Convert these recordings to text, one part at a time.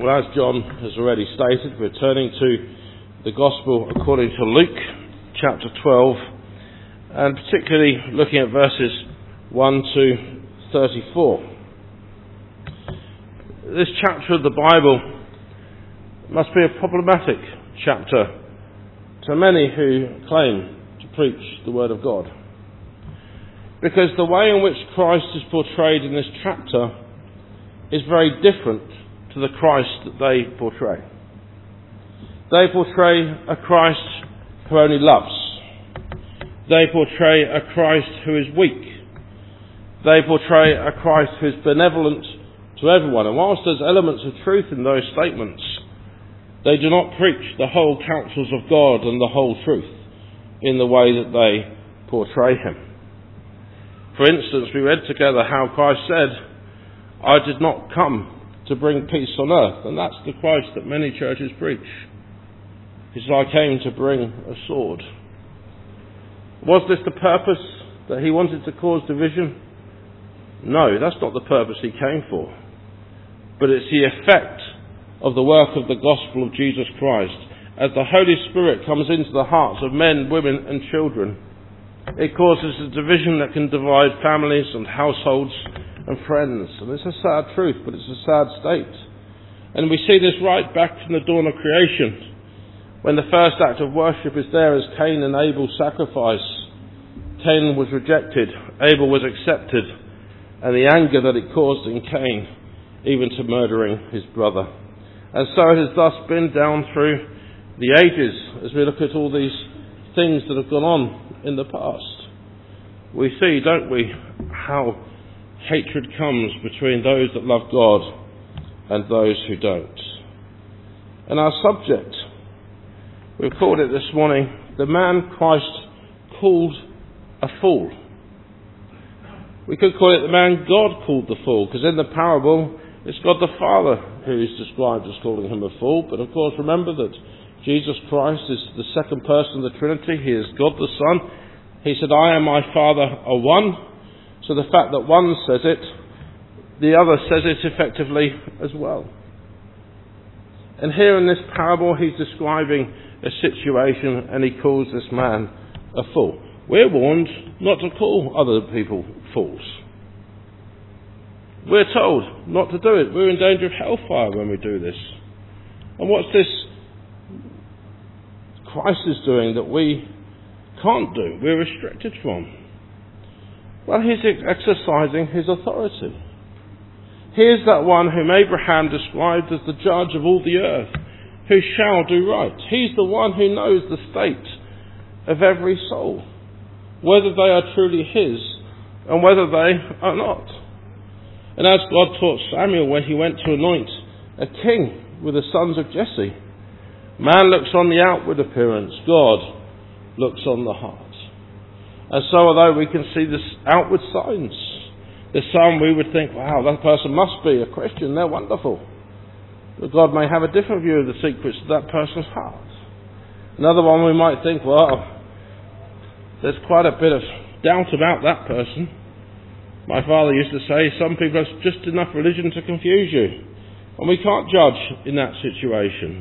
Well, as John has already stated, we're turning to the Gospel according to Luke, chapter 12, and particularly looking at verses 1 to 34. This chapter of the Bible must be a problematic chapter to many who claim to preach the Word of God. Because the way in which Christ is portrayed in this chapter is very different to the Christ that they portray. They portray a Christ who only loves. They portray a Christ who is weak. They portray a Christ who is benevolent to everyone. And whilst there's elements of truth in those statements, they do not preach the whole counsels of God and the whole truth in the way that they portray Him. For instance, we read together how Christ said, "I did not come to bring peace on earth," and that's the Christ that many churches preach. He said, "I came to bring a sword." Was this the purpose, that He wanted to cause division? No, that's not the purpose He came for. But it's the effect of the work of the gospel of Jesus Christ. As the Holy Spirit comes into the hearts of men, women and children, it causes a division that can divide families and households and friends. And it's a sad truth, but it's a sad state. And we see this right back from the dawn of creation, when the first act of worship is there as Cain and Abel's sacrifice. Cain was rejected, Abel was accepted, and the anger that it caused in Cain, even to murdering his brother. And so it has thus been down through the ages, as we look at all these things that have gone on in the past. We see, don't we, how hatred comes between those that love God and those who don't. And our subject, we've called it this morning, the man Christ called a fool. We could call it the man God called the fool, because in the parable it's God the Father who is described as calling him a fool. But of course remember that Jesus Christ is the second person of the Trinity. He is God the Son. He said, "I and my Father are one." So the fact that one says it, the other says it effectively as well. And here in this parable he's describing a situation, and he calls this man a fool. We're warned not to call other people fools. We're told not to do it. We're in danger of hellfire when we do this. And what's this Christ is doing that we can't do? We're restricted from. Well, he's exercising his authority. Here's that one whom Abraham described as the judge of all the earth, who shall do right. He's the one who knows the state of every soul, whether they are truly his and whether they are not. And as God taught Samuel when he went to anoint a king with the sons of Jesse, man looks on the outward appearance, God looks on the heart. And so although we can see the outward signs, there's some we would think, wow, that person must be a Christian, they're wonderful. But God may have a different view of the secrets of that person's heart. Another one we might think, well, there's quite a bit of doubt about that person. My father used to say, some people have just enough religion to confuse you. And we can't judge in that situation.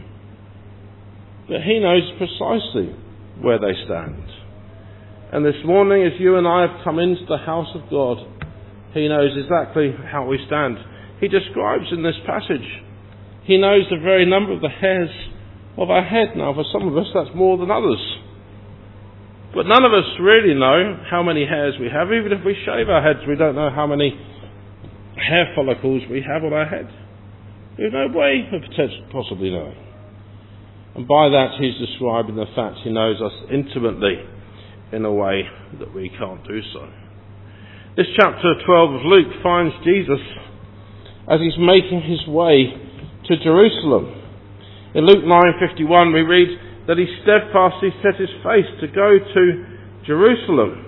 But he knows precisely where they stand. And this morning, as you and I have come into the house of God, he knows exactly how we stand. He describes in this passage, he knows the very number of the hairs of our head. Now, for some of us, that's more than others. But none of us really know how many hairs we have. Even if we shave our heads, we don't know how many hair follicles we have on our head. We have no way of possibly knowing. And by that, he's describing the fact he knows us intimately in a way that we can't do so. This chapter 12 of Luke finds Jesus as he's making his way to Jerusalem. In Luke 9:51 we read that he steadfastly set his face to go to Jerusalem.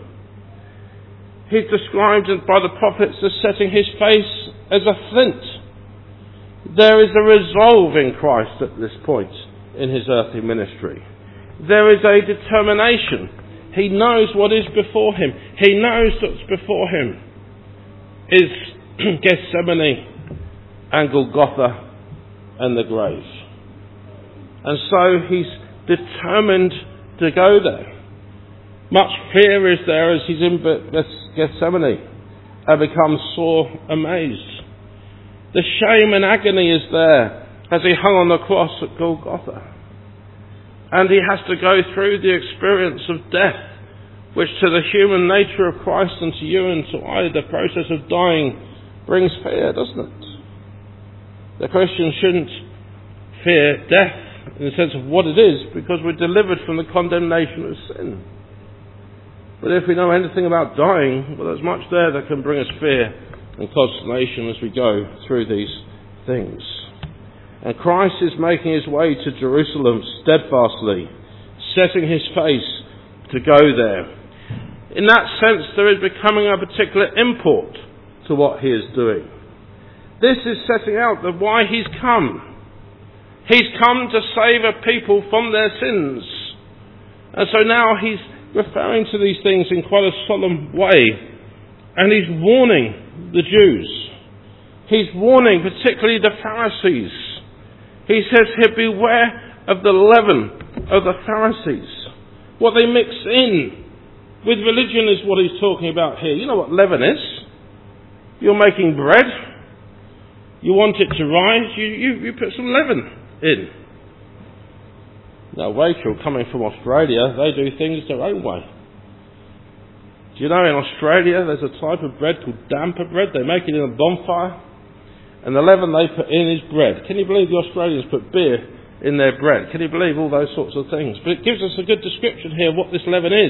He's described by the prophets as setting his face as a flint. There is a resolve in Christ at this point in his earthly ministry. There is a determination. He knows what is before him. He knows that before him is Gethsemane and Golgotha and the grave. And so he's determined to go there. Much fear is there as he's in Gethsemane and becomes sore amazed. The shame and agony is there as he hung on the cross at Golgotha. And he has to go through the experience of death, which to the human nature of Christ and to you and to I, the process of dying brings fear, doesn't it? The Christian shouldn't fear death in the sense of what it is, because we're delivered from the condemnation of sin. But if we know anything about dying, well, there's much there that can bring us fear and consternation as we go through these things. And Christ is making his way to Jerusalem steadfastly, setting his face to go there. In that sense, there is becoming a particular import to what he is doing. This is setting out the why he's come. He's come to save a people from their sins. And so now he's referring to these things in quite a solemn way. And he's warning the Jews. He's warning particularly the Pharisees. He says here, beware of the leaven of the Pharisees. What they mix in with religion is what he's talking about here. You know what leaven is? You're making bread. You want it to rise. You put some leaven in. Now Rachel, coming from Australia, they do things their own way. Do you know in Australia there's a type of bread called damper bread? They make it in a bonfire. And the leaven they put in is bread. Can you believe the Australians put beer in their bread? Can you believe all those sorts of things? But it gives us a good description here of what this leaven is.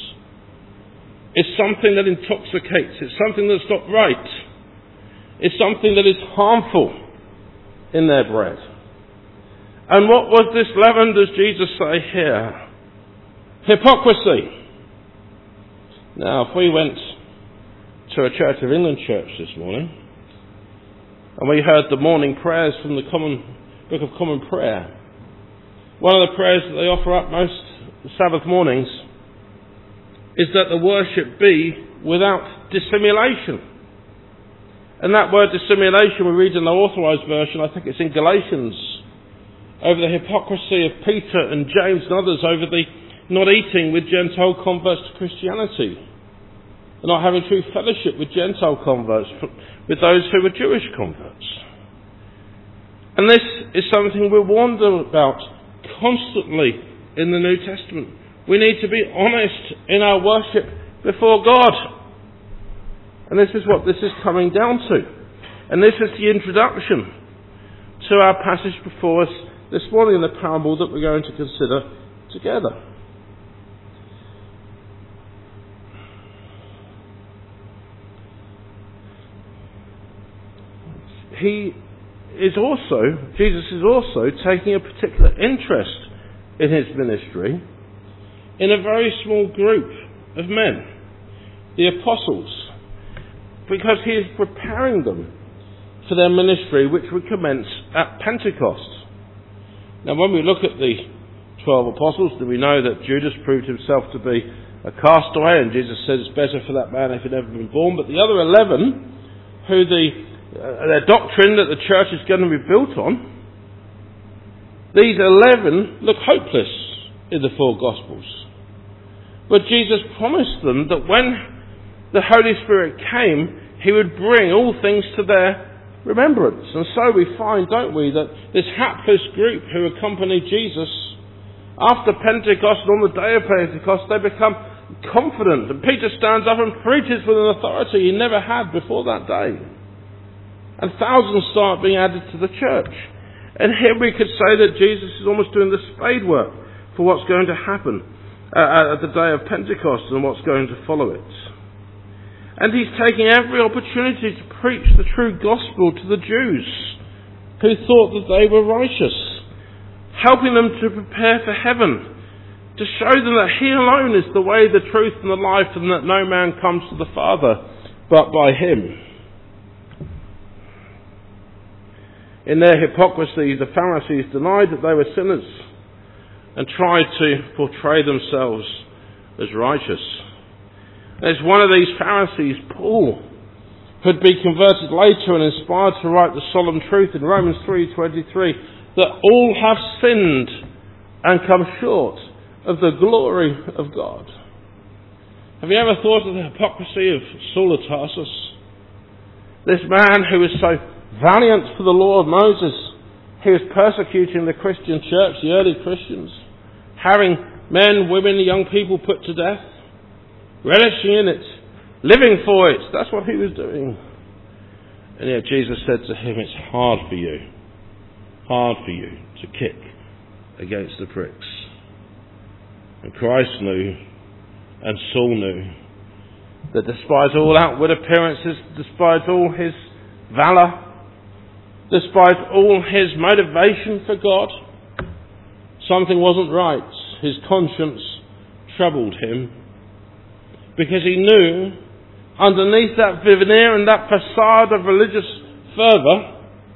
It's something that intoxicates. It's something that's not right. It's something that is harmful in their bread. And what was this leaven, does Jesus say here? Hypocrisy. Now, if we went to a Church of England church this morning, and we heard the morning prayers from the Book of Common Prayer, one of the prayers that they offer up most Sabbath mornings is that the worship be without dissimulation. And that word dissimulation we read in the Authorised Version, I think it's in Galatians, over the hypocrisy of Peter and James and others over the not eating with Gentile converts to Christianity, and not having true fellowship with Gentile converts, with those who were Jewish converts. And this is something we're warned about constantly in the New Testament. We need to be honest in our worship before God. And this is what this is coming down to. And this is the introduction to our passage before us this morning in the parable that we're going to consider together. Jesus is also taking a particular interest in his ministry in a very small group of men, the apostles, because he is preparing them for their ministry, which would commence at Pentecost. Now, when we look at the 12 apostles, do we know that Judas proved himself to be a castaway, and Jesus says it's better for that man if he'd never been born. But the other 11, who their doctrine that the church is going to be built on, these 11 look hopeless in the four Gospels. But Jesus promised them that when the Holy Spirit came, he would bring all things to their remembrance. And so we find, don't we, that this hapless group who accompanied Jesus, after Pentecost and on the day of Pentecost, they become confident. And Peter stands up and preaches with an authority he never had before that day. And thousands start being added to the church. And here we could say that Jesus is almost doing the spade work for what's going to happen at the day of Pentecost and what's going to follow it. And he's taking every opportunity to preach the true gospel to the Jews who thought that they were righteous, helping them to prepare for heaven, to show them that he alone is the way, the truth and the life, and that no man comes to the Father but by him. In their hypocrisy, the Pharisees denied that they were sinners and tried to portray themselves as righteous. There's one of these Pharisees, Paul, could be converted later and inspired to write the solemn truth in Romans 3:23 that all have sinned and come short of the glory of God. Have you ever thought of the hypocrisy of Saul of Tarsus? This man who was so valiant for the law of Moses, he was persecuting the Christian church, the early Christians, having men, women, young people put to death, relishing in it, living for it. That's what he was doing. And yet Jesus said to him, it's hard for you to kick against the pricks. And Christ knew, and Saul knew, that despite all outward appearances, despite all his valour, despite all his motivation for God, something wasn't right. His conscience troubled him, because he knew underneath that veneer and that facade of religious fervour,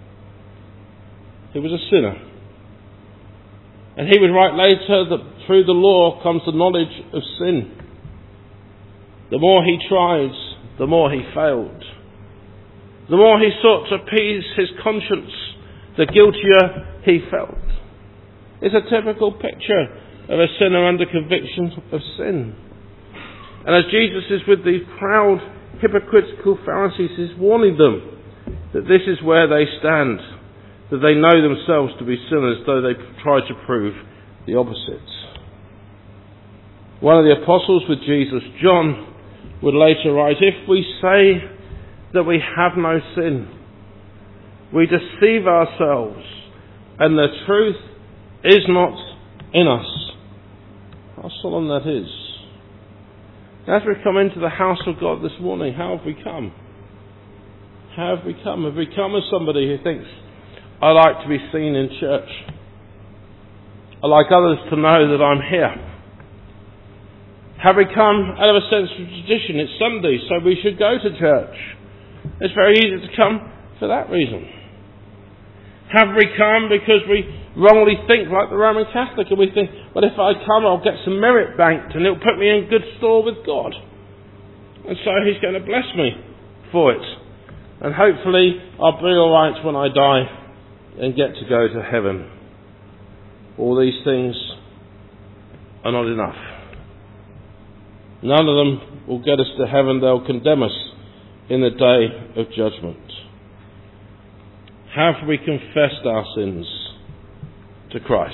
he was a sinner. And he would write later that through the law comes the knowledge of sin. The more he tried, the more he failed. The more he sought to appease his conscience, the guiltier he felt. It's a typical picture of a sinner under conviction of sin. And as Jesus is with these proud, hypocritical Pharisees, he's warning them that this is where they stand, that they know themselves to be sinners, though they try to prove the opposite. One of the apostles with Jesus, John, would later write, if we say that we have no sin, we deceive ourselves, and the truth is not in us. How solemn that is. As we come into the house of God this morning, how have we come? How have we come? Have we come as somebody who thinks, I like to be seen in church. I like others to know that I'm here. Have we come out of a sense of tradition? It's Sunday, so we should go to church. It's very easy to come for that reason. Have we come because we wrongly think like the Roman Catholic, and we think, well, if I come, I'll get some merit banked and it'll put me in good store with God. And so he's going to bless me for it. And hopefully I'll be alright when I die and get to go to heaven. All these things are not enough. None of them will get us to heaven. They'll condemn us in the day of judgment. Have we confessed our sins to Christ?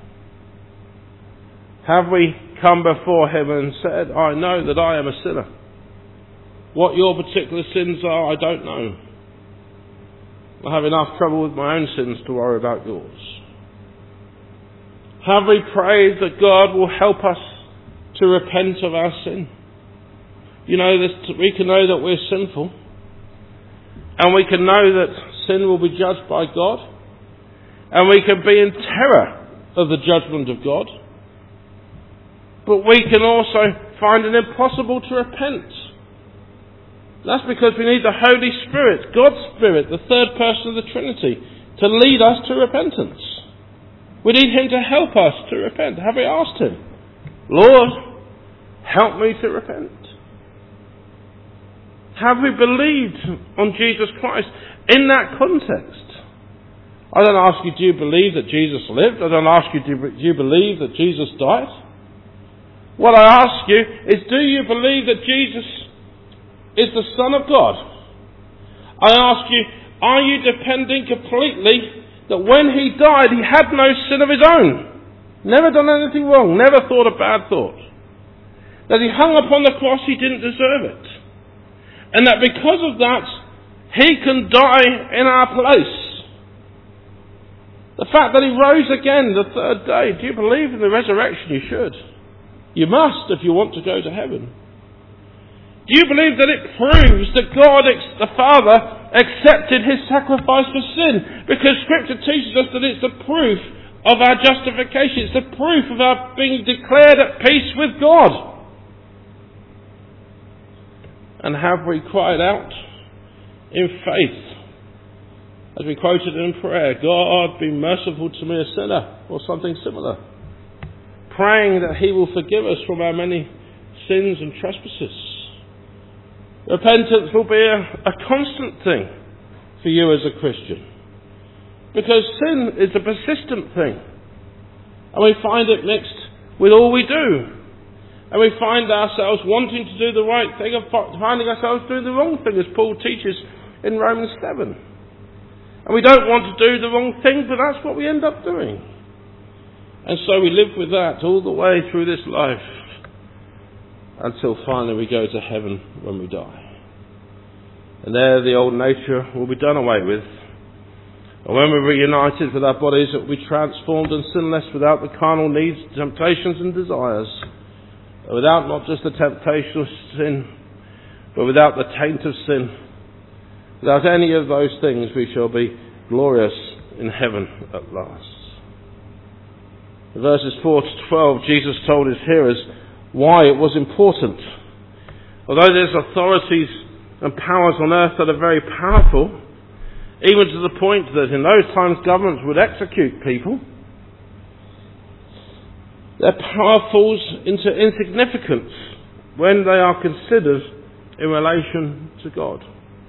Have we come before him and said, I know that I am a sinner. What your particular sins are, I don't know. I have enough trouble with my own sins to worry about yours. Have we prayed that God will help us to repent of our sin? You know, we can know that we're sinful, and we can know that sin will be judged by God, and we can be in terror of the judgment of God, but we can also find it impossible to repent. That's because we need the Holy Spirit, God's Spirit, the third person of the Trinity, to lead us to repentance. We need him to help us to repent. Have we asked him, Lord, help me to repent? Have we believed on Jesus Christ in that context? I don't ask you, do you believe that Jesus lived? I don't ask you, do you believe that Jesus died? What I ask you is, do you believe that Jesus is the Son of God? I ask you, are you depending completely that when he died, he had no sin of his own? Never done anything wrong, never thought a bad thought. That he hung upon the cross, he didn't deserve it. And that because of that, he can die in our place. The fact that he rose again the third day, do you believe in the resurrection? You should. You must if you want to go to heaven. Do you believe that it proves that God, the Father, accepted his sacrifice for sin? Because Scripture teaches us that it's the proof of our justification. It's the proof of our being declared at peace with God. And have we cried out in faith, as we quoted in prayer, God, be merciful to me, a sinner, or something similar, praying that he will forgive us from our many sins and trespasses? Repentance will be a constant thing for you as a Christian. Because sin is a persistent thing. And we find it mixed with all we do. And we find ourselves wanting to do the right thing and finding ourselves doing the wrong thing, as Paul teaches in Romans 7. And we don't want to do the wrong thing, but that's what we end up doing. And so we live with that all the way through this life until finally we go to heaven when we die. And there the old nature will be done away with. And when we're reunited with our bodies, it will be transformed and sinless without the carnal needs, temptations and desires. Without not just the temptation of sin, but without the taint of sin. Without any of those things, we shall be glorious in heaven at last. In verses 4 to 12, Jesus told his hearers why it was important. Although there's authorities and powers on earth that are very powerful, even to the point that in those times governments would execute people, their power falls into insignificance when they are considered in relation to God.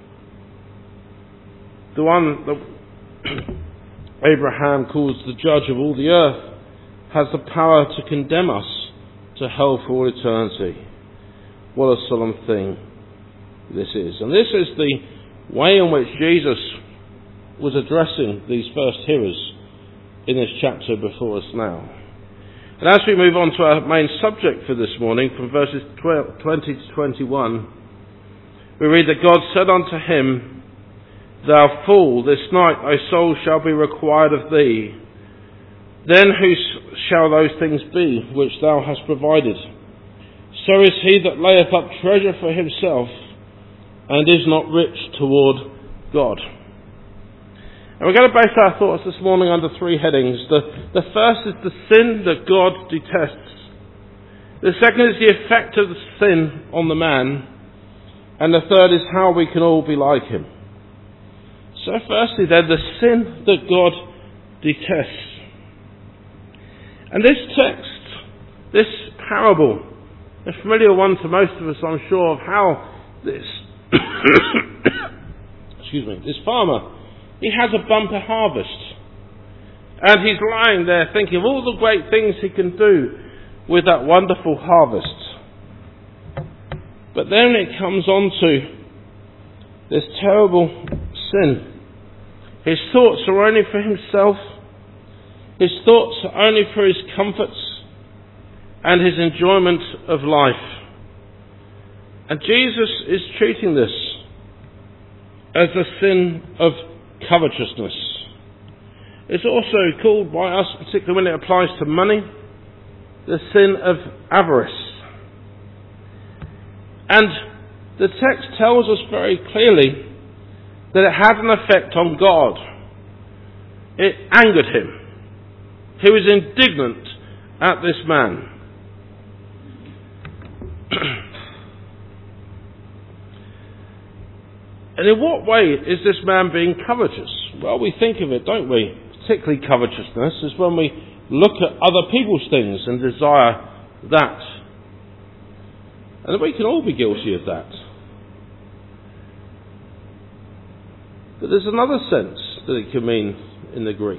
The one that Abraham calls the judge of all the earth has the power to condemn us to hell for all eternity. What a solemn thing this is. And this is the way in which Jesus was addressing these first hearers in this chapter before us now. And as we move on to our main subject for this morning, from verses 20 to 21, we read that God said unto him, Thou fool, this night thy soul shall be required of thee. Then whose shall those things be which thou hast provided? So is he that layeth up treasure for himself, and is not rich toward God. And we're going to base our thoughts this morning under three headings. The first is the sin that God detests. The second is the effect of the sin on the man. And the third is how we can all be like him. So firstly then, the sin that God detests. And this text, this parable, a familiar one to most of us, I'm sure, of how this this farmer, he has a bumper harvest. And he's lying there thinking of all the great things he can do with that wonderful harvest. But then it comes on to this terrible sin. His thoughts are only for himself. His thoughts are only for his comforts and his enjoyment of life. And Jesus is treating this as a sin of covetousness. It's also called by us, particularly when it applies to money, the sin of avarice. And the text tells us very clearly that it had an effect on God. It angered him. He was indignant at this man. And in what way is this man being covetous? Well, we think of it, don't we? Particularly covetousness is when we look at other people's things and desire that. And we can all be guilty of that. But there's another sense that it can mean in the Greek.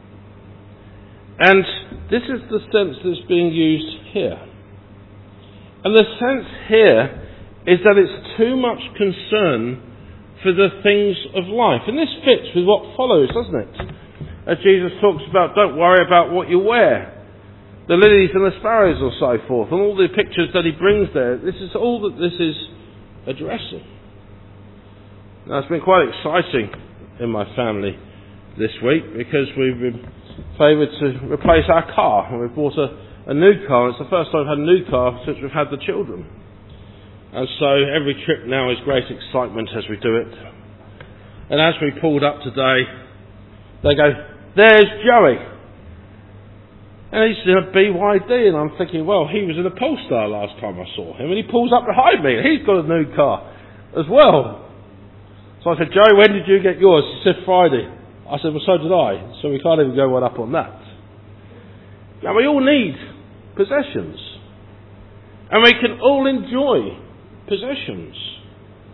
And this is the sense that's being used here. And the sense here is that it's too much concern for the things of life. And this fits with what follows, doesn't it? As Jesus talks about, don't worry about what you wear. The lilies and the sparrows and so forth. And all the pictures that he brings there. This is all that this is addressing. Now, it's been quite exciting in my family this week because we've been favoured to replace our car. And we've bought a new car. It's the first time I've had a new car since we've had the children. And so every trip now is great excitement as we do it. And as we pulled up today, they go, there's Joey. And he's in a BYD. And I'm thinking, well, he was in a Polestar last time I saw him. And he pulls up behind me. And he's got a new car as well. So I said, Joey, when did you get yours? He said, Friday. I said, well, so did I. So we can't even go one up on that. Now, we all need possessions. And we can all enjoy possessions.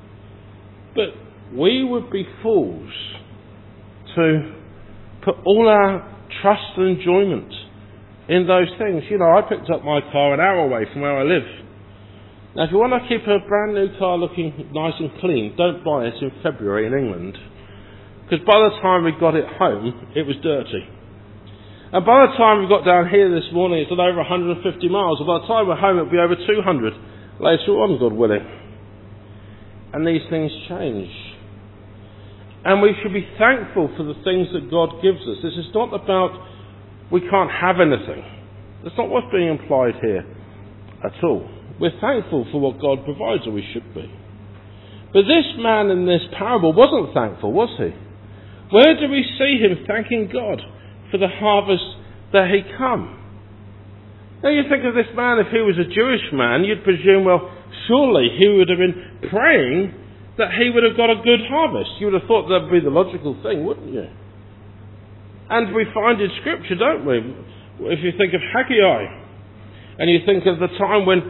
But we would be fools to put all our trust and enjoyment in those things. You know, I picked up my car an hour away from where I live. Now, if you want to keep a brand new car looking nice and clean, don't buy it in February in England. Because by the time we got it home, it was dirty. And by the time we got down here this morning, it's done over 150 miles. And by the time we're home, it'll be over 200 later on, God willing. And these things change. And we should be thankful for the things that God gives us. This is not about we can't have anything. That's not what's being implied here at all. We're thankful for what God provides, or we should be. But this man in this parable wasn't thankful, was he? Where do we see him thanking God for the harvest that he come? Now you think of this man, if he was a Jewish man, you'd presume, well, surely he would have been praying that he would have got a good harvest. You would have thought that would be the logical thing, wouldn't you? And we find in Scripture, don't we? If you think of Haggai, and you think of the time when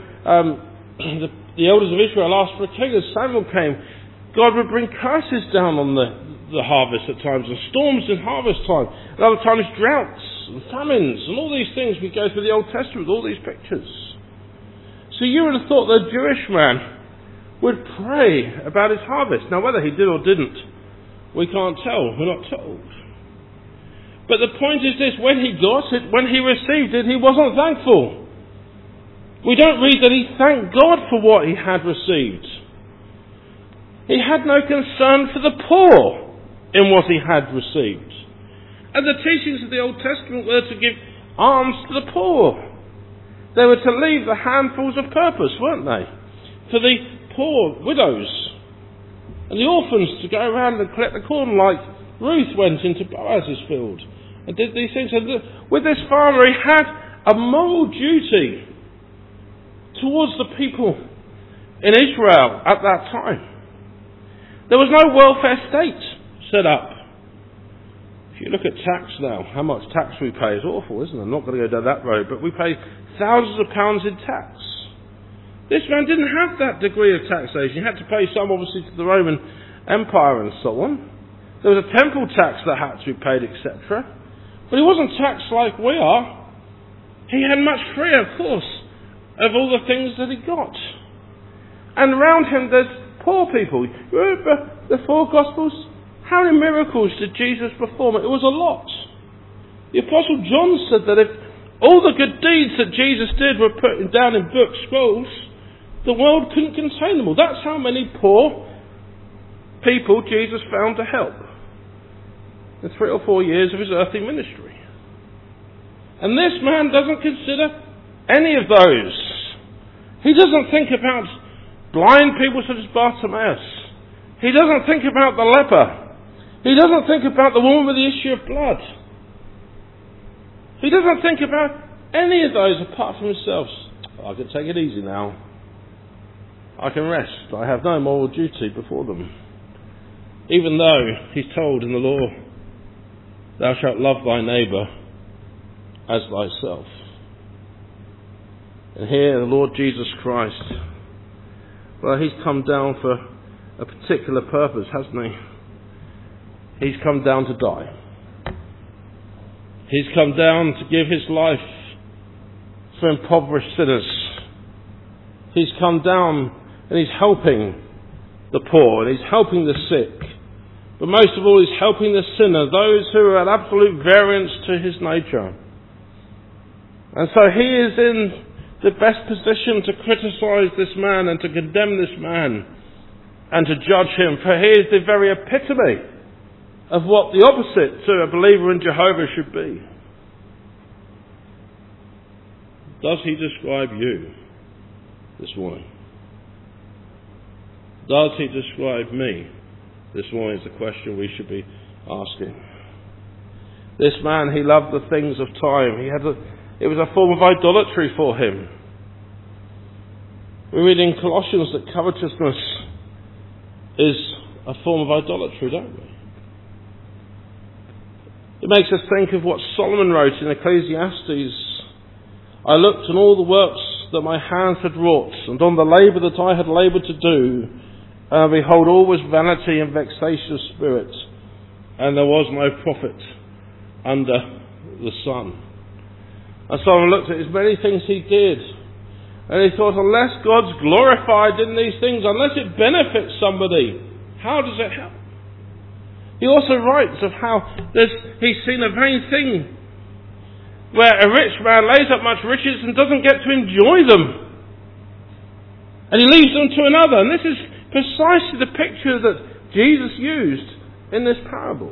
the elders of Israel asked for a king, as Samuel came, God would bring curses down on the harvest at times, and storms in harvest time, and other times droughts and famines, and all these things. We go through the Old Testament with all these pictures. So you would have thought the Jewish man would pray about his harvest. Now whether he did or didn't, we can't tell, we're not told. But the point is this: when he got it, when he received it, he wasn't thankful. We don't read that he thanked God for what he had received. He had no concern for the poor in what he had received. And the teachings of the Old Testament were to give alms to the poor. They were to leave the handfuls of purpose, weren't they? For the poor widows and the orphans to go around and collect the corn, like Ruth went into Boaz's field and did these things. And with this farmer, he had a moral duty towards the people in Israel at that time. There was no welfare state set up. If you look at tax now, how much tax we pay is awful, isn't it? I'm not going to go down that road, but we pay thousands of pounds in tax. This man didn't have that degree of taxation. He had to pay some, obviously, to the Roman Empire and so on. There was a temple tax that had to be paid, etc. But he wasn't taxed like we are. He had much freer, of course, of all the things that he got. And around him there's poor people. You remember the four Gospels? How many miracles did Jesus perform? It was a lot. The Apostle John said that if all the good deeds that Jesus did were put down in book scrolls, the world couldn't contain them all. That's how many poor people Jesus found to help in 3 or 4 years of his earthly ministry. And this man doesn't consider any of those. He doesn't think about blind people such as Bartimaeus. He doesn't think about the leper. He doesn't think about the woman with the issue of blood. He doesn't think about any of those apart from himself. I can take it easy now. I can rest. I have no moral duty before them. Even though he's told in the law, thou shalt love thy neighbour as thyself. And here the Lord Jesus Christ, well, he's come down for a particular purpose, hasn't he? He's come down to die. He's come down to give his life for impoverished sinners. He's come down and he's helping the poor and he's helping the sick. But most of all, he's helping the sinner, those who are at absolute variance to his nature. And so he is in the best position to criticize this man and to condemn this man and to judge him, for he is the very epitome of what the opposite to a believer in Jehovah should be. Does he describe you this morning? Does he describe me this morning is the question we should be asking. This man, he loved the things of time. It was a form of idolatry for him. We read in Colossians that covetousness is a form of idolatry, don't we? It makes us think of what Solomon wrote in Ecclesiastes. I looked on all the works that my hands had wrought, and on the labour that I had laboured to do, Behold, all was vanity and vexation of spirit, and there was no profit under the sun. And Solomon looked at his many things he did, and he thought, unless God's glorified in these things, unless it benefits somebody, how does it help? He also writes of how he's seen a vain thing where a rich man lays up much riches and doesn't get to enjoy them. And he leaves them to another. And this is precisely the picture that Jesus used in this parable.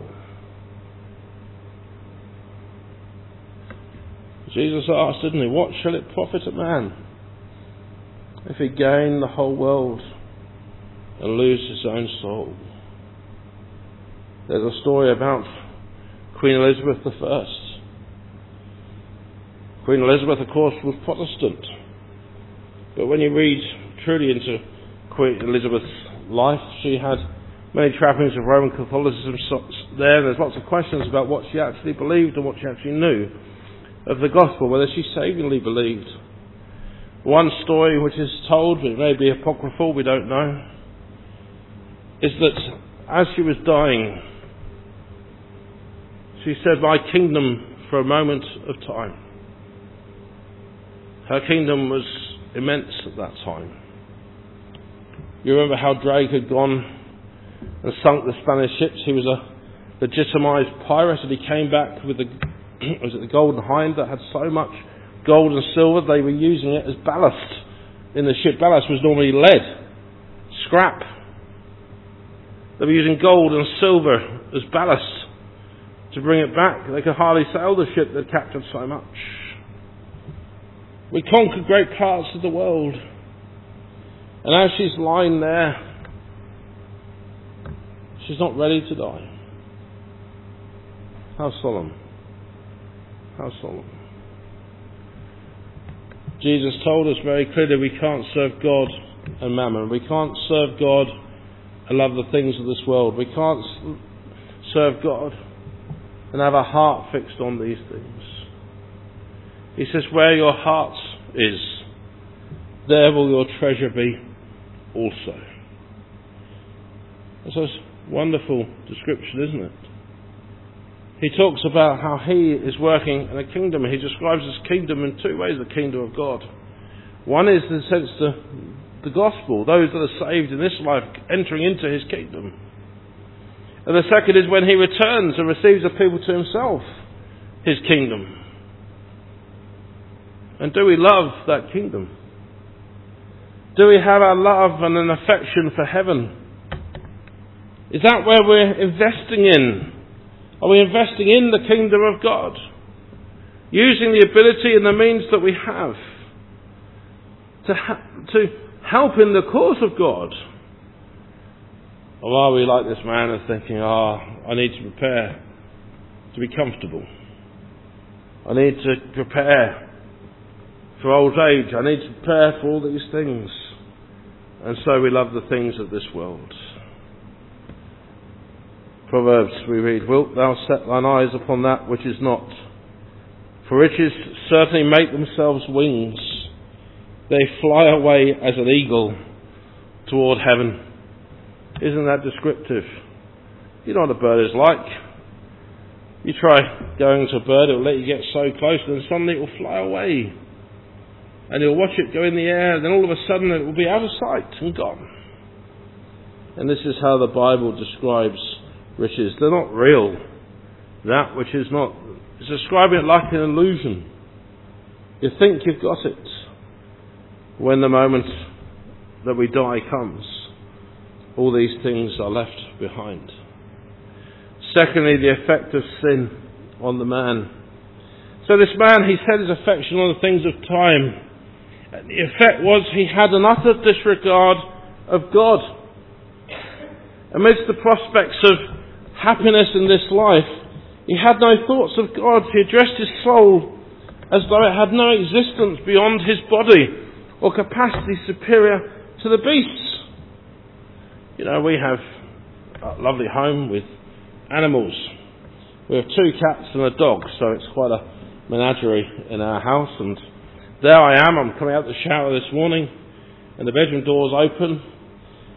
Jesus asked, didn't he, what shall it profit a man if he gain the whole world and lose his own soul? There's a story about Queen Elizabeth I. Queen Elizabeth, of course, was Protestant. But when you read truly into Queen Elizabeth's life, she had many trappings of Roman Catholicism there. There's lots of questions about what she actually believed and what she actually knew of the gospel, whether she savingly believed. One story which is told, it may be apocryphal, we don't know, is that as she was dying, she said, my kingdom for a moment of time. Her kingdom was immense at that time. You remember how Drake had gone and sunk the Spanish ships. He was a legitimised pirate, and he came back with the Golden Hind that had so much gold and silver they were using it as ballast in the ship. Ballast was normally lead, scrap. They were using gold and silver as ballast to bring it back. They could hardly sail the ship, they'd captured so much. We conquered great parts of the world. And as she's lying there, she's not ready to die. How solemn. How solemn. Jesus told us very clearly we can't serve God and mammon. We can't serve God and love the things of this world. We can't serve God and have a heart fixed on these things. He says, where your heart is, there will your treasure be also. That's a wonderful description, isn't it? He talks about how he is working in a kingdom. He describes his kingdom in two ways, the kingdom of God. One is, in a sense, the gospel, those that are saved in this life entering into his kingdom. And the second is when he returns and receives the people to himself, his kingdom. And do we love that kingdom? Do we have our love and an affection for heaven? Is that where we're investing in? Are we investing in the kingdom of God? Using the ability and the means that we have to help in the cause of God? Or are we like this man and thinking, I need to prepare to be comfortable. I need to prepare for old age. I need to prepare for all these things. And so we love the things of this world. Proverbs we read, wilt thou set thine eyes upon that which is not? For riches certainly make themselves wings. They fly away as an eagle toward heaven. Isn't that descriptive? You know what a bird is like. You try going to a bird, it will let you get so close, and then suddenly it will fly away. And you'll watch it go in the air, and then all of a sudden it will be out of sight and gone. And this is how the Bible describes riches. They're not real. That which is not. It's describing it like an illusion. You think you've got it. When the moment that we die comes, all these things are left behind. Secondly, the effect of sin on the man. So this man, he set his affection on the things of time. And the effect was he had an utter disregard of God. Amidst the prospects of happiness in this life, he had no thoughts of God. He addressed his soul as though it had no existence beyond his body or capacity superior to the beasts. You know, we have a lovely home with animals. We have 2 cats and a dog, so it's quite a menagerie in our house. And there I am, I'm coming out the shower this morning, and the bedroom door's open,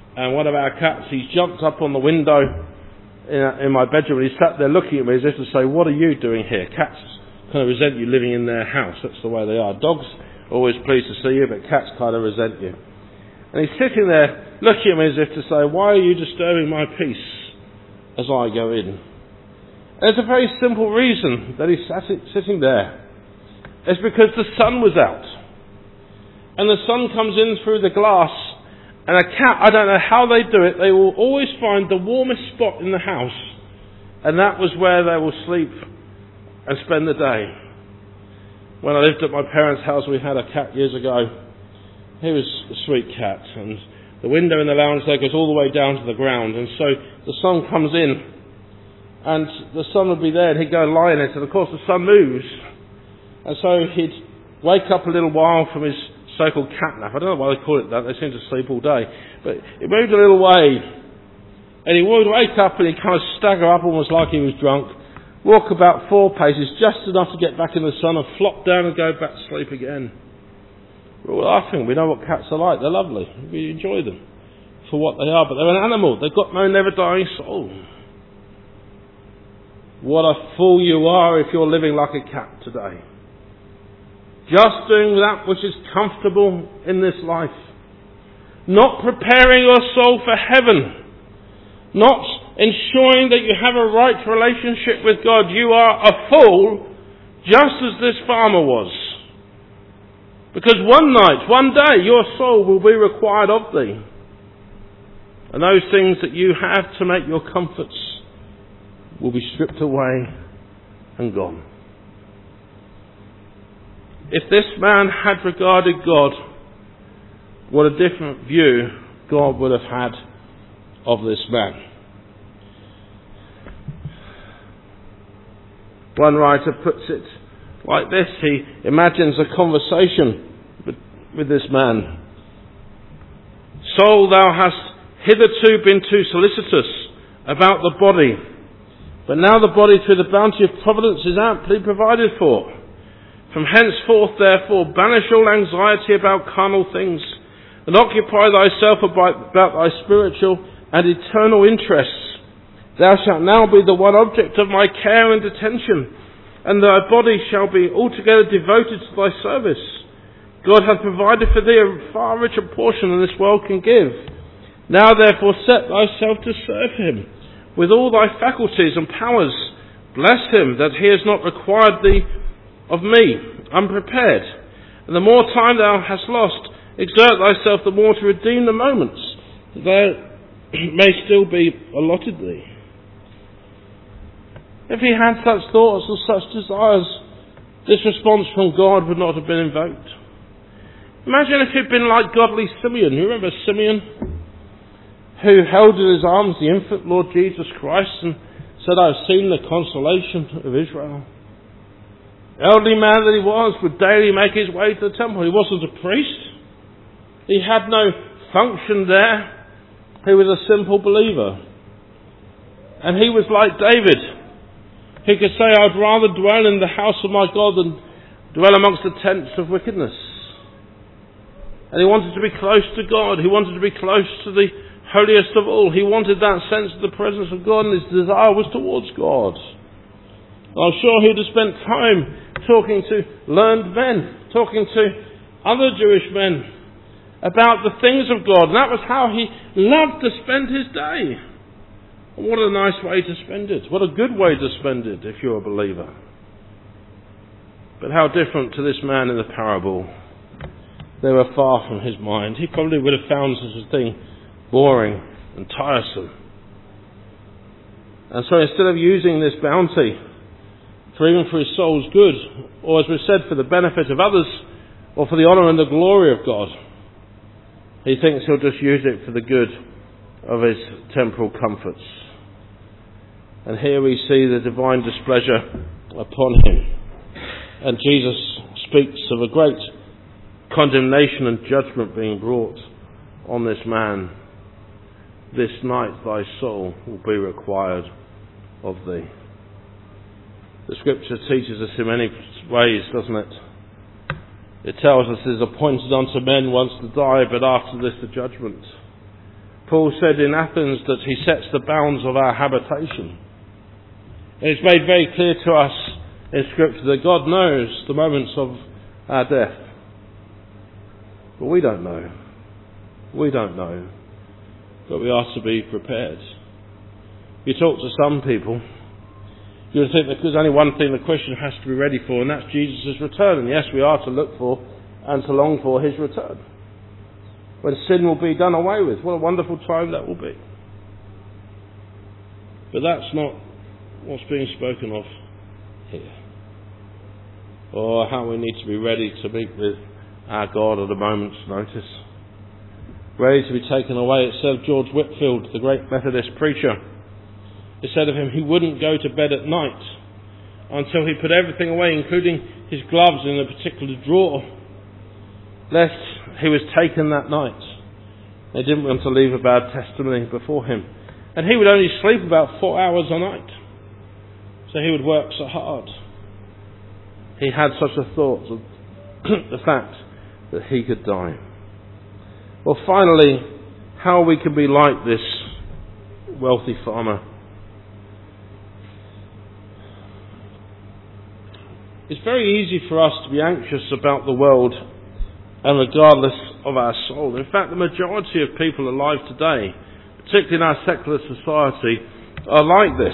And one of our cats, he's jumped up on the window in my bedroom, and he sat there looking at me as if to say, what are you doing here? Cats kind of resent you living in their house. That's the way they are. Dogs are always pleased to see you, but cats kind of resent you. And he's sitting there looking at me as if to say, why are you disturbing my peace as I go in? And it's a very simple reason that he's sitting there. It's because the sun was out. And the sun comes in through the glass. And a cat, I don't know how they do it, they will always find the warmest spot in the house. And that was where they will sleep and spend the day. When I lived at my parents' house, we had a cat years ago. He was a sweet cat. And the window in the lounge there goes all the way down to the ground. And so the sun comes in. And the sun would be there and he'd go and lie in it. And of course the sun moves. And so he'd wake up a little while from his so-called cat nap. I don't know why they call it that. They seem to sleep all day. But he moved a little way. And he would wake up and he'd kind of stagger up almost like he was drunk. Walk about 4 paces, just enough to get back in the sun and flop down and go back to sleep again. We're all laughing. We know what cats are like. They're lovely. We enjoy them for what they are. But they're an animal. They've got no never-dying soul. What a fool you are if you're living like a cat today. Just doing that which is comfortable in this life. Not preparing your soul for heaven. Not ensuring that you have a right relationship with God. You are a fool, just as this farmer was. Because one night, one day, your soul will be required of thee. And those things that you have to make your comforts will be stripped away and gone. If this man had regarded God, what a different view God would have had of this man. One writer puts it like this. He imagines a conversation with this man. Soul, thou hast hitherto been too solicitous about the body, but now the body through the bounty of providence is amply provided for. From henceforth, therefore, banish all anxiety about carnal things, and occupy thyself about thy spiritual and eternal interests. Thou shalt now be the one object of my care and attention, and thy body shall be altogether devoted to thy service. God hath provided for thee a far richer portion than this world can give. Now therefore set thyself to serve him with all thy faculties and powers. Bless him that he has not required thee of me, unprepared. And the more time thou hast lost, exert thyself the more to redeem the moments that they may still be allotted thee. If he had such thoughts or such desires, this response from God would not have been invoked. Imagine if he'd been like godly Simeon. You remember Simeon, who held in his arms the infant Lord Jesus Christ and said, I have seen the consolation of Israel. Elderly man that he was, would daily make his way to the temple. He wasn't a priest. He had no function there. He was a simple believer. And he was like David. He could say, I'd rather dwell in the house of my God than dwell amongst the tents of wickedness. And he wanted to be close to God. He wanted to be close to the holiest of all. He wanted that sense of the presence of God, and his desire was towards God. I'm sure he would have spent time talking to learned men, talking to other Jewish men about the things of God. And that was how he loved to spend his day. And what a nice way to spend it. What a good way to spend it if you're a believer. But how different to this man in the parable. They were far from his mind. He probably would have found such a thing boring and tiresome. And so instead of using this bounty even for his soul's good, or as we've said, for the benefit of others, or for the honour and the glory of God, he thinks he'll just use it for the good of his temporal comforts. And here we see the divine displeasure upon him. And Jesus speaks of a great condemnation and judgment being brought on this man. This night thy soul will be required of thee. The scripture teaches us in many ways, doesn't it? It tells us it is appointed unto men once to die, but after this the judgment. Paul said in Athens that he sets the bounds of our habitation. And it's made very clear to us in Scripture that God knows the moments of our death. But we don't know. We don't know. But we are to be prepared. You talk to some people, you would think that there's only one thing the Christian has to be ready for, and that's Jesus' return. And yes, we are to look for and to long for his return, when sin will be done away with. What a wonderful time that will be. But that's not what's being spoken of here, or how we need to be ready to meet with our God at a moment's notice, ready to be taken away. It said of George Whitfield, the great Methodist preacher, it said of him, he wouldn't go to bed at night until he put everything away, including his gloves, in a particular drawer, lest he was taken that night. They didn't want to leave a bad testimony before him. And he would only sleep about 4 hours a night, so he would work so hard. He had such a thought of the fact that he could die. Well, finally, how we can be like this wealthy farmer. It's very easy for us to be anxious about the world, and regardless of our soul. In fact, the majority of people alive today, particularly in our secular society, are like this.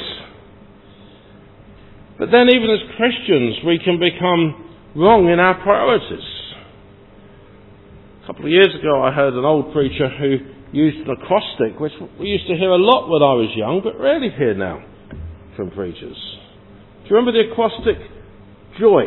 But then even as Christians, we can become wrong in our priorities. A couple of years ago, I heard an old preacher who used an acrostic, which we used to hear a lot when I was young, but rarely hear now from preachers. Do you remember the acrostic? Joy.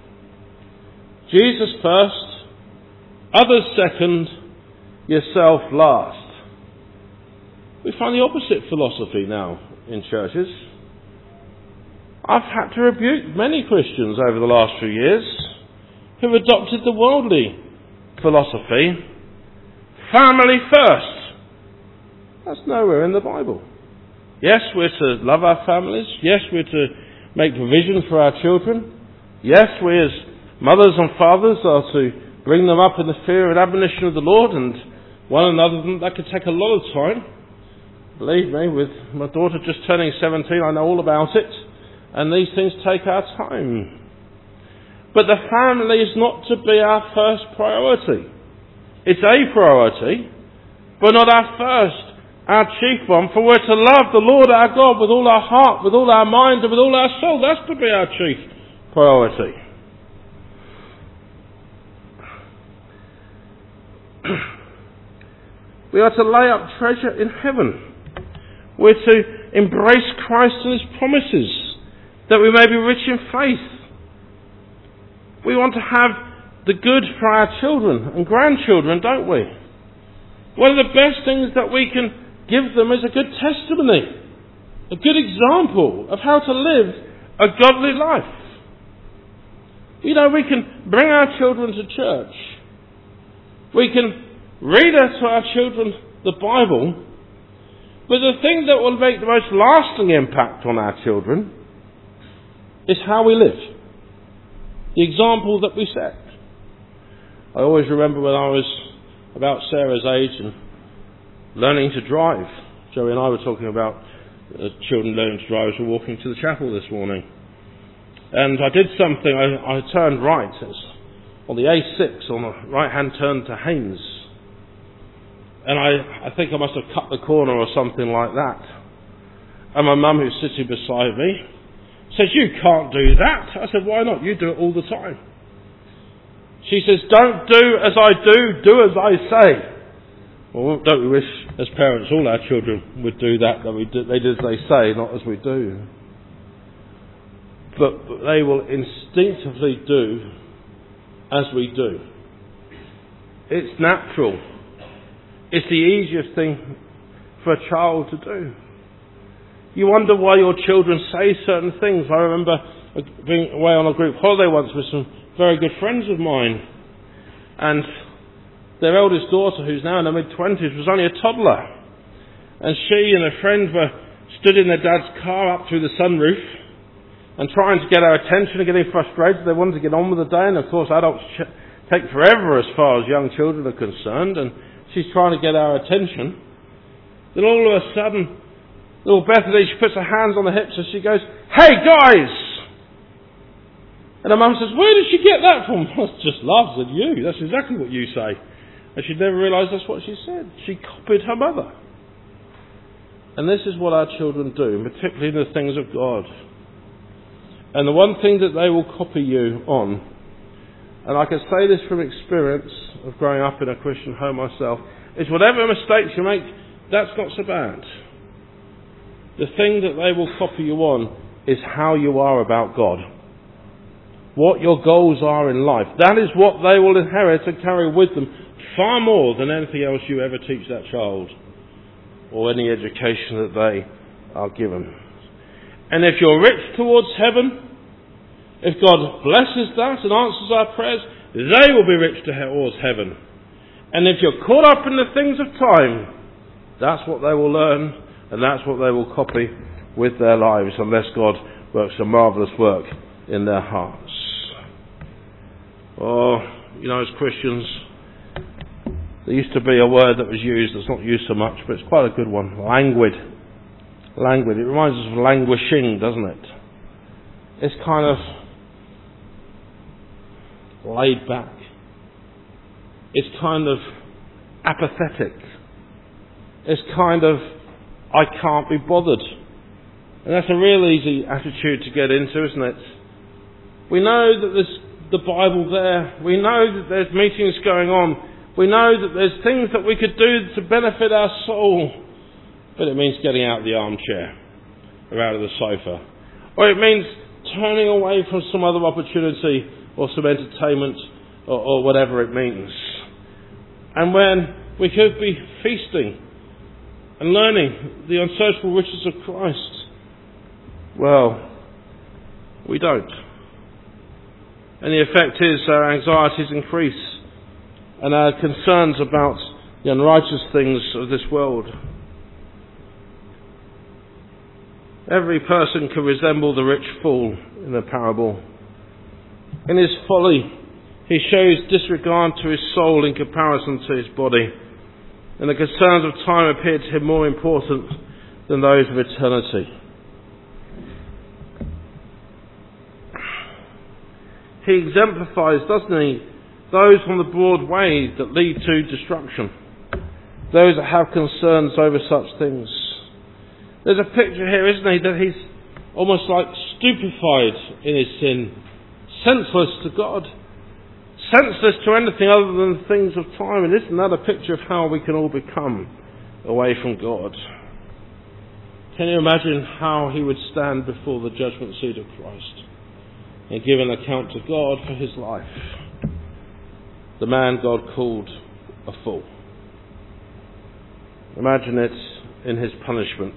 Jesus first, others second, yourself last. We find the opposite philosophy now in churches. I've had to rebuke many Christians over the last few years who've adopted the worldly philosophy. Family first. That's nowhere in the Bible. Yes, we're to love our families. Yes, we're to make provision for our children. Yes, we as mothers and fathers are to bring them up in the fear and admonition of the Lord and one another. That could take a lot of time. Believe me, with my daughter just turning 17, I know all about it. And these things take our time. But the family is not to be our first priority. It's a priority, but not our first, our chief one. For we're to love the Lord our God with all our heart, with all our mind, and with all our soul. That's to be our chief priority. We are to lay up treasure in heaven. We're to embrace Christ and his promises, that we may be rich in faith. We want to have the good for our children and grandchildren, don't we? One of the best things that we can give them is a good testimony, a good example of how to live a godly life. You know, we can bring our children to church. We can read to our children the Bible. But the thing that will make the most lasting impact on our children is how we live. The example that we set. I always remember when I was about Sarah's age and learning to drive. Joey and I were talking about children learning to drive as we were walking to the chapel this morning. And I did something, I turned right. It's on the A6, on the right-hand turn to Haynes. And I think I must have cut the corner or something like that. And my mum, who's sitting beside me, says, "You can't do that." I said, "Why not? You do it all the time." She says, "Don't do as I do as I say." Well, don't we wish, as parents, all our children would do that they do as they say, not as we do. But they will instinctively do as we do. It's natural. It's the easiest thing for a child to do. You wonder why your children say certain things. I remember being away on a group holiday once with some very good friends of mine. And their eldest daughter, who's now in her mid-20s, was only a toddler. And she and a friend were stood in their dad's car up through the sunroof and trying to get our attention and getting frustrated. They wanted to get on with the day. And of course, adults take forever as far as young children are concerned. And she's trying to get our attention. Then all of a sudden, little Bethany, she puts her hands on the hips and she goes, "Hey guys!" And her mum says, "Where did she get that from?" I just laughed at you. That's exactly what you say. And she never realised that's what she said. She copied her mother. And this is what our children do, particularly in the things of God. And the one thing that they will copy you on, and I can say this from experience of growing up in a Christian home myself, is whatever mistakes you make, that's not so bad. The thing that they will copy you on is how you are about God. What your goals are in life. That is what they will inherit and carry with them far more than anything else you ever teach that child or any education that they are given. And if you're rich towards heaven, if God blesses that and answers our prayers, they will be rich towards heaven. And if you're caught up in the things of time, that's what they will learn and that's what they will copy with their lives, unless God works a marvellous work in their hearts. Oh, you know, as Christians, there used to be a word that was used that's not used so much, but it's quite a good one. Languid. Languid. It reminds us of languishing, doesn't it? It's kind of laid back. It's kind of apathetic. It's kind of, I can't be bothered. And that's a real easy attitude to get into, isn't it? We know that there's the Bible there. We know that there's meetings going on. We know that there's things that we could do to benefit our soul. But it means getting out of the armchair or out of the sofa. Or it means turning away from some other opportunity or some entertainment or whatever it means. And when we could be feasting and learning the unsearchable riches of Christ, well, we don't. And the effect is our anxieties increase and our concerns about the unrighteous things of this world. Every person can resemble the rich fool in the parable. In his folly, he shows disregard to his soul in comparison to his body, and the concerns of time appear to him more important than those of eternity. He exemplifies, doesn't he, those on the broad way that lead to destruction, those that have concerns over such things. There's a picture here, isn't he, that he's almost like stupefied in his sin, senseless to God, senseless to anything other than things of time. And isn't that a picture of how we can all become away from God? Can you imagine how he would stand before the judgment seat of Christ and give an account to God for his life? The man God called a fool. Imagine it in his punishment.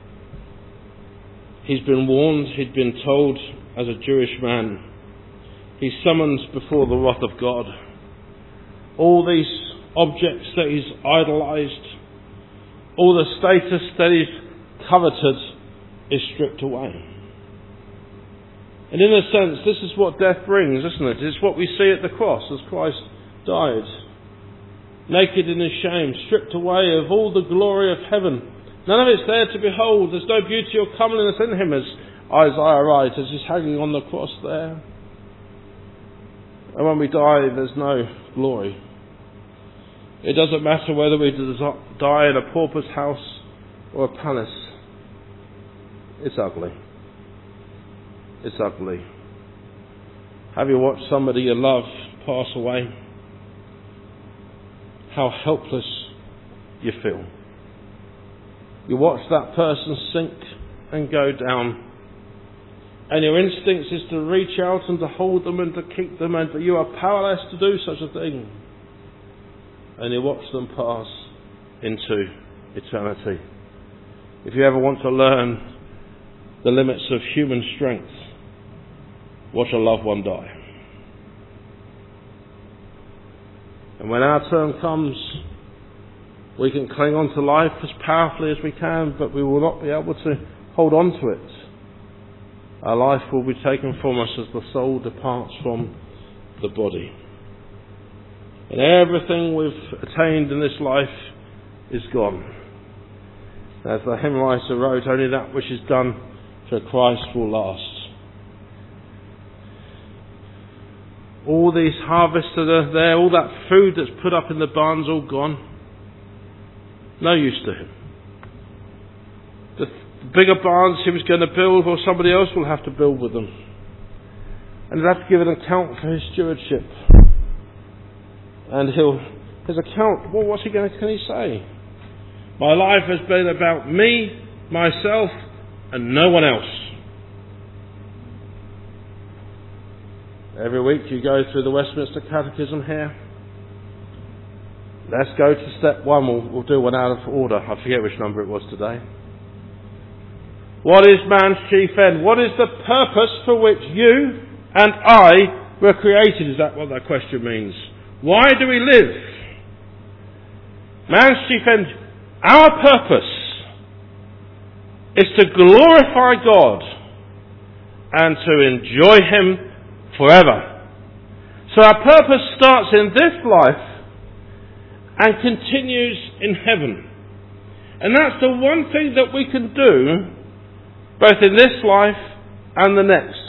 He's been warned, he'd been told as a Jewish man. He's summoned before the wrath of God. All these objects that he's idolised, all the status that he's coveted is stripped away. And in a sense, this is what death brings, isn't it? It's what we see at the cross as Christ died. Naked in his shame, stripped away of all the glory of heaven. None of it's there to behold. There's no beauty or comeliness in him, as Isaiah writes, as he's hanging on the cross there. And when we die, there's no glory. It doesn't matter whether we die in a pauper's house or a palace. It's ugly. It's ugly. Have you watched somebody you love pass away? How helpless you feel. You watch that person sink and go down, and your instinct is to reach out and to hold them and to keep them, and you are powerless to do such a thing. And you watch them pass into eternity. If you ever want to learn the limits of human strength, watch a loved one die. And when our turn comes, we can cling on to life as powerfully as we can, but we will not be able to hold on to it. Our life will be taken from us as the soul departs from the body. And everything we've attained in this life is gone. As the hymn writer wrote, only that which is done for Christ will last. All these harvests that are there, all that food that's put up in the barn's all gone. No use to him. The bigger barns he was going to build, or somebody else will have to build with them. And he'll have to give an account for his stewardship. And his account, well, what's he going to, can he say? My life has been about me, myself, and no one else. Every week you go through the Westminster Catechism here. Let's go to step 1. We'll do one out of order. I forget which number it was today. What is man's chief end? What is the purpose for which you and I were created? Is that what that question means? Why do we live? Man's chief end, our purpose is to glorify God and to enjoy Him forever. So our purpose starts in this life and continues in heaven. And that's the one thing that we can do both in this life and the next.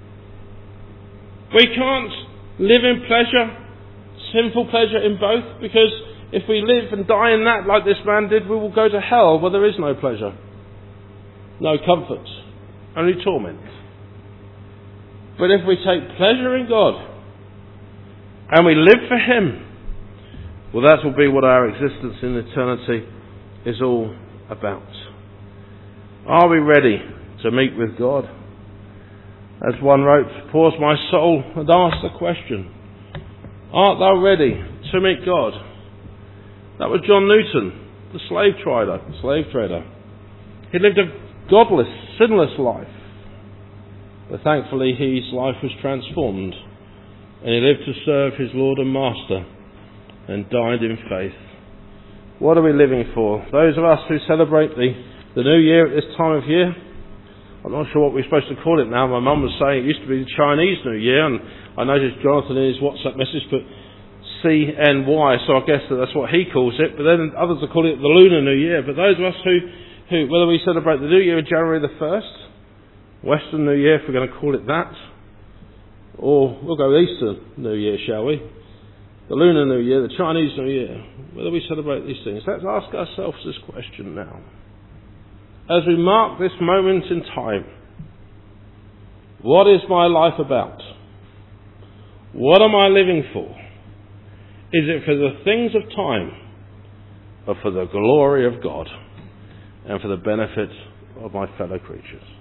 We can't live in pleasure, sinful pleasure in both, because if we live and die in that like this man did, we will go to hell where there is no pleasure, no comfort, only torment. But if we take pleasure in God and we live for Him, well, that will be what our existence in eternity is all about. Are we ready to meet with God? As one wrote, pause my soul and ask the question, art thou ready to meet God? That was John Newton, the slave trader. He lived a godless, sinless life. But thankfully his life was transformed, and he lived to serve his Lord and Master and died in faith. What are we living for? Those of us who celebrate the New Year at this time of year, I'm not sure what we're supposed to call it now. My mum was saying it used to be the Chinese New Year, and I noticed Jonathan in his WhatsApp message put CNY, so I guess that's what he calls it. But then others are calling it the Lunar New Year. But those of us who whether we celebrate the New Year on January the 1st, Western New Year if we're going to call it that, or we'll go Easter New Year, shall we? The Lunar New Year, the Chinese New Year, whether we celebrate these things. Let's ask ourselves this question now. As we mark this moment in time, what is my life about? What am I living for? Is it for the things of time, or for the glory of God and for the benefit of my fellow creatures?